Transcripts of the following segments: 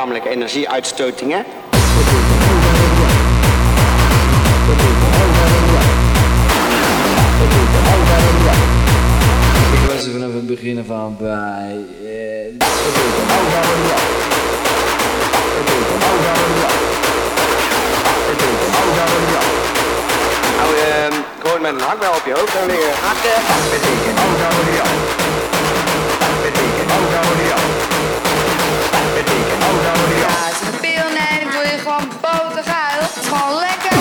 lichamelijke energieuitstotingen. Ik was er vanaf het begin af aan bij. Gewoon met een hakbel op je hoofd en liggen hakken. Ja, het is een pil, nee, dan word je gewoon botergeil. Het is gewoon lekker.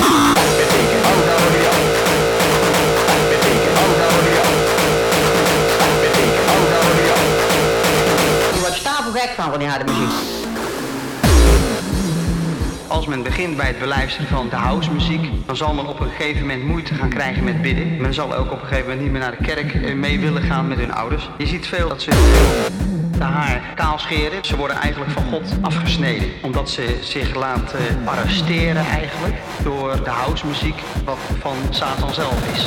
Je wordt stapelgek van die harde muziek. Als men begint bij het beluisteren van de housemuziek, dan zal men op een gegeven moment moeite gaan krijgen met bidden. Men zal ook op een gegeven moment niet meer naar de kerk mee willen gaan met hun ouders. Je ziet veel dat ze de haar kaal scheren. Ze worden eigenlijk van God afgesneden. Omdat ze zich laten arresteren eigenlijk door de housemuziek wat van Satan zelf is.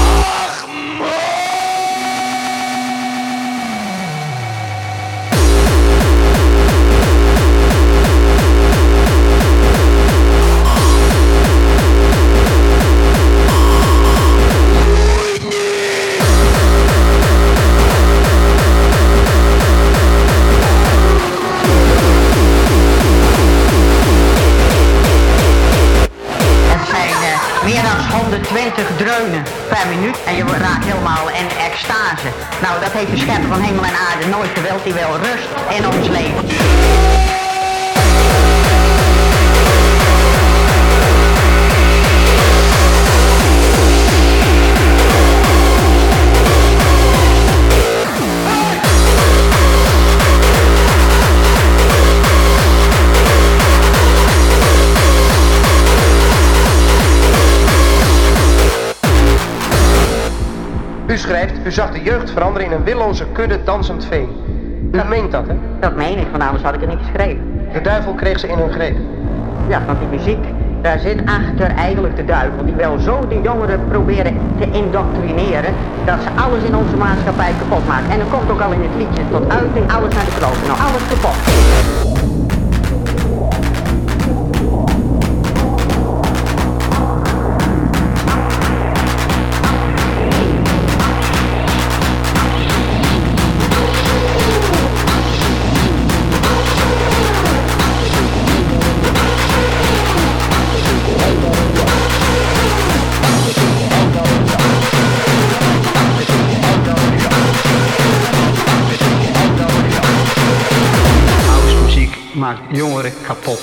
Meer dan 120 dreunen per minuut en je raakt helemaal in extase. Nou, dat heeft de schepper van hemel en aarde nooit gewild. Die wil rust in ons leven. U schrijft, u zag de jeugd veranderen in een willoze kudde dansend vee. U meent dat, hè? Dat meen ik, want anders had ik het niet geschreven. De duivel kreeg ze in hun greep. Ja, want die muziek, daar zit achter eigenlijk de duivel. Die wil zo de jongeren proberen te indoctrineren, dat ze alles in onze maatschappij kapot maken. En dan komt ook al in het liedje tot uiting, alles naar de kloten. Nou, alles kapot. Maakt jongeren kapot.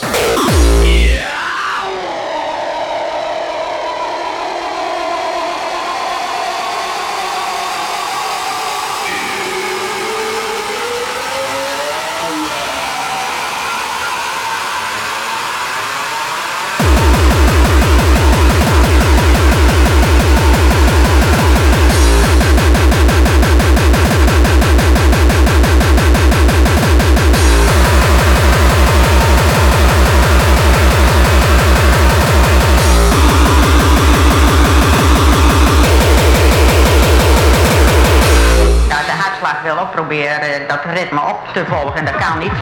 Wil ook proberen dat ritme op te volgen, dat kan niet.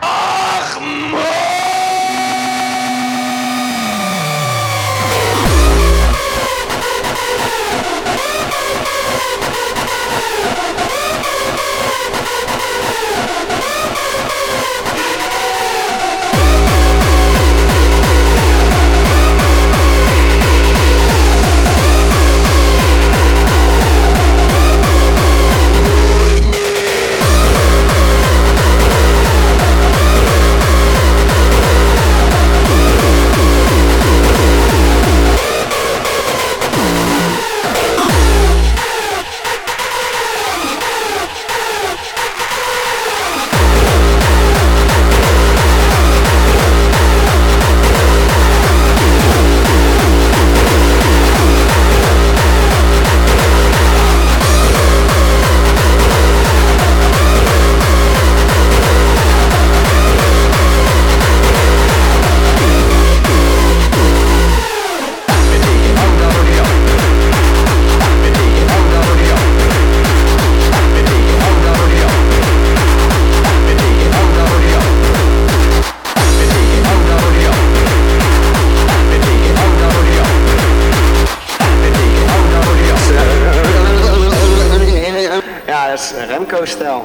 Remco-stijl.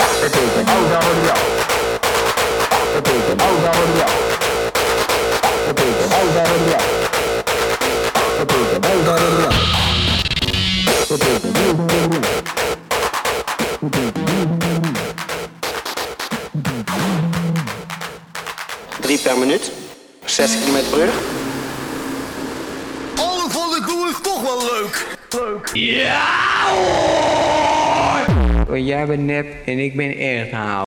Drie per minuut. 6 km per uur. Oh, ik vond de koers toch wel leuk. Ja hoor! Want jij bent nep en ik ben echt haal.